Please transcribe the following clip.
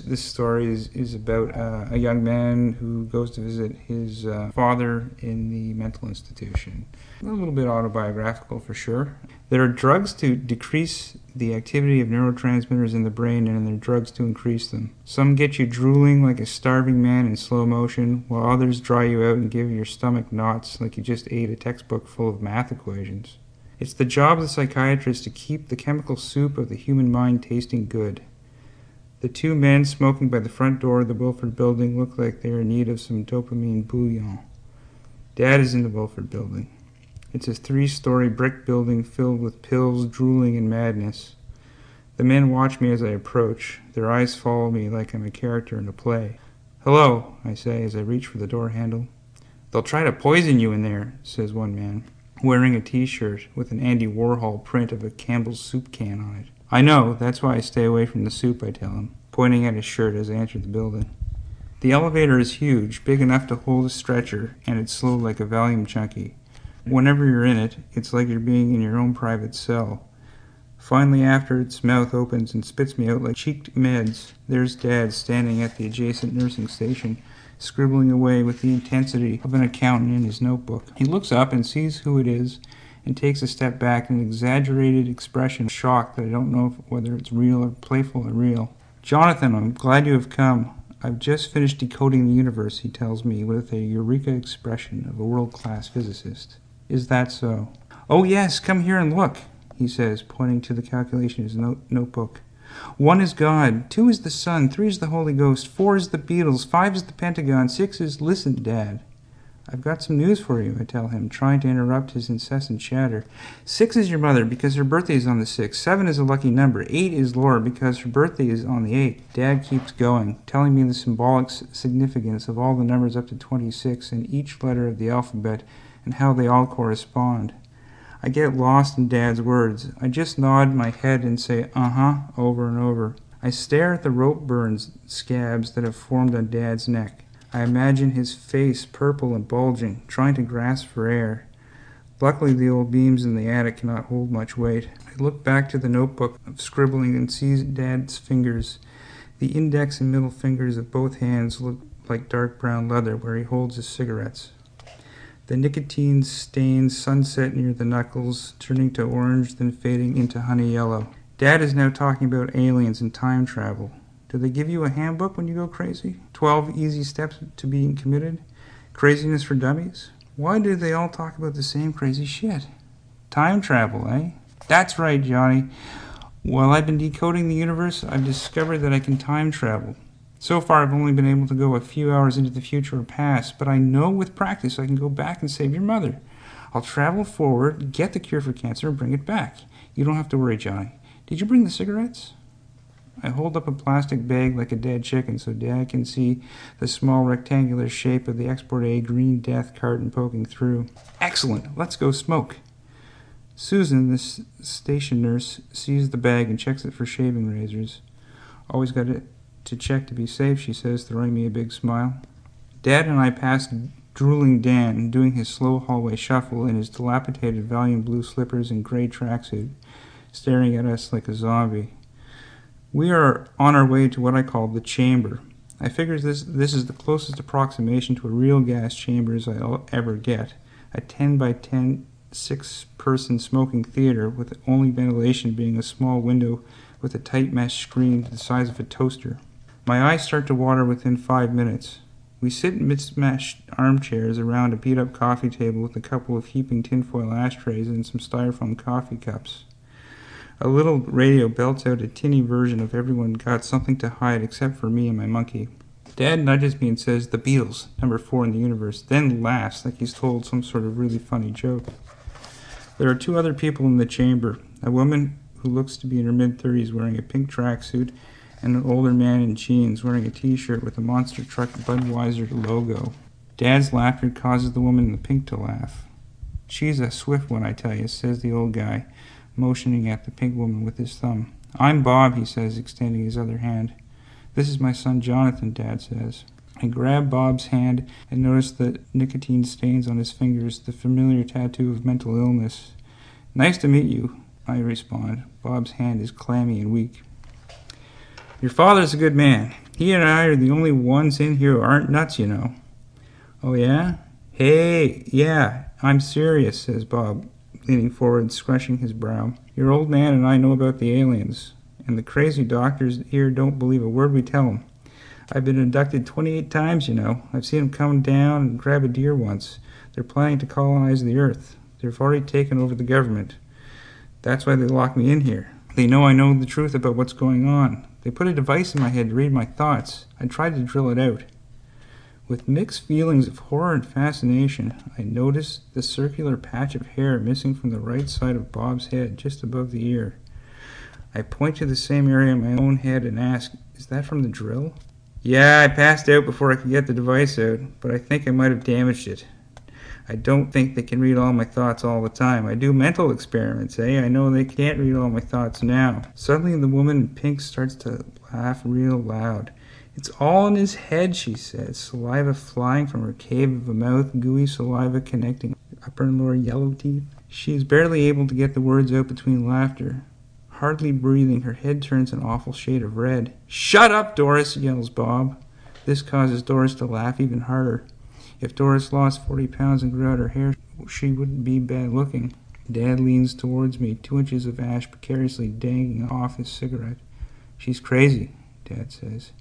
This story is about a young man who goes to visit his father in the mental institution. A little bit autobiographical for sure. There are drugs to decrease the activity of neurotransmitters in the brain, and there are drugs to increase them. Some get you drooling like a starving man in slow motion, while others dry you out and give your stomach knots like you just ate a textbook full of math equations. It's the job of the psychiatrist to keep the chemical soup of the human mind tasting good. The two men smoking by the front door of the Wilford Building look like they're in need of some dopamine bouillon. Dad is in the Wilford Building. It's a 3-story brick building filled with pills, drooling, and madness. The men watch me as I approach. Their eyes follow me like I'm a character in a play. "Hello," I say as I reach for the door handle. "They'll try to poison you in there," says one man, wearing a t-shirt with an Andy Warhol print of a Campbell's soup can on it. "I know, that's why I stay away from the soup," I tell him, pointing at his shirt as I enter the building. The elevator is huge, big enough to hold a stretcher, and it's slow like a Valium junkie. Whenever you're in it, it's like you're being in your own private cell. Finally, after its mouth opens and spits me out like cheeked meds, there's Dad standing at the adjacent nursing station, scribbling away with the intensity of an accountant in his notebook. He looks up and sees who it is, and takes a step back in an exaggerated expression of shock that I don't know whether it's real or playful or real. "Jonathan, I'm glad you have come. I've just finished decoding the universe," he tells me with a eureka expression of a world-class physicist. "Is that so?" "Oh yes, come here and look," he says, pointing to the calculation in his notebook. 1 is God, 2 is the Son, 3 is the Holy Ghost, 4 is the Beatles, 5 is the Pentagon, 6 is... Listen, Dad. "I've got some news for you," I tell him, trying to interrupt his incessant chatter. 6 is your mother because her birthday is on the 6th. 7 is a lucky number. 8 is Laura because her birthday is on the 8th. Dad keeps going, telling me the symbolic significance of all the numbers up to 26 and each letter of the alphabet and how they all correspond. I get lost in Dad's words. I just nod my head and say, "Uh-huh," over and over. I stare at the rope burns scabs that have formed on Dad's neck. I imagine his face purple and bulging, trying to grasp for air. Luckily, the old beams in the attic cannot hold much weight. I look back to the notebook of scribbling and see Dad's fingers. The index and middle fingers of both hands look like dark brown leather where he holds his cigarettes. The nicotine stains sunset near the knuckles, turning to orange, then fading into honey yellow. Dad is now talking about aliens and time travel. Do they give you a handbook when you go crazy? 12 easy steps to being committed? Craziness for dummies? Why do they all talk about the same crazy shit? Time travel, eh? That's right, Johnny. While I've been decoding the universe, I've discovered that I can time travel. So far, I've only been able to go a few hours into the future or past, but I know with practice I can go back and save your mother. I'll travel forward, get the cure for cancer, and bring it back. You don't have to worry, Johnny. Did you bring the cigarettes? I hold up a plastic bag like a dead chicken so Dad can see the small rectangular shape of the Export A Green Death carton poking through. Excellent! Let's go smoke. Susan, the station nurse, sees the bag and checks it for shaving razors. Always got to check to be safe, she says, throwing me a big smile. Dad and I pass drooling Dan, doing his slow hallway shuffle in his dilapidated Valium blue slippers and gray tracksuit, staring at us like a zombie. We are on our way to what I call the chamber. I figure this is the closest approximation to a real gas chamber as I'll ever get. A 10 by 10 6-person smoking theater with only ventilation being a small window with a tight mesh screen the size of a toaster. My eyes start to water within 5 minutes. We sit in mismatched armchairs around a beat-up coffee table with a couple of heaping tinfoil ashtrays and some styrofoam coffee cups. A little radio belts out a tinny version of Everyone Got Something to Hide except for me and my monkey. Dad nudges me and says, "The Beatles, number 4 in the universe," then laughs like he's told some sort of really funny joke. There are 2 other people in the chamber, a woman who looks to be in her mid-30s wearing a pink tracksuit and an older man in jeans wearing a t-shirt with a Monster Truck Budweiser logo. Dad's laughter causes the woman in the pink to laugh. "She's a swift one, I tell you," says the old guy, motioning at the pink woman with his thumb. "I'm Bob," he says, extending his other hand. "This is my son Jonathan," Dad says. I grab Bob's hand and notice the nicotine stains on his fingers, the familiar tattoo of mental illness. "Nice to meet you," I respond. Bob's hand is clammy and weak. Your father's a good man. He and I are the only ones in here who aren't nuts, you know. Oh, yeah? Hey, yeah, I'm serious, says Bob, leaning forward, scrunching his brow. Your old man and I know about the aliens, and the crazy doctors here don't believe a word we tell them. I've been abducted 28 times, you know. I've seen them come down and grab a deer once. They're planning to colonize the Earth. They've already taken over the government. That's why they locked me in here. They know I know the truth about what's going on. They put a device in my head to read my thoughts. I tried to drill it out. With mixed feelings of horror and fascination, I noticed the circular patch of hair missing from the right side of Bob's head, just above the ear. I point to the same area in my own head and ask, is that from the drill? Yeah, I passed out before I could get the device out, but I think I might have damaged it. I don't think they can read all my thoughts all the time. I do mental experiments, I know they can't read all my thoughts now. Suddenly the woman in pink starts to laugh real loud. It's all in his head, she says, saliva flying from her cave of a mouth, gooey saliva connecting upper and lower yellow teeth. She is barely able to get the words out between laughter. Hardly breathing, her head turns an awful shade of red. Shut up, Doris, yells Bob. This causes Doris to laugh even harder. If Doris lost 40 pounds and grew out her hair, she wouldn't be bad looking. Dad leans towards me, 2 inches of ash precariously dangling off his cigarette. She's crazy, Dad says.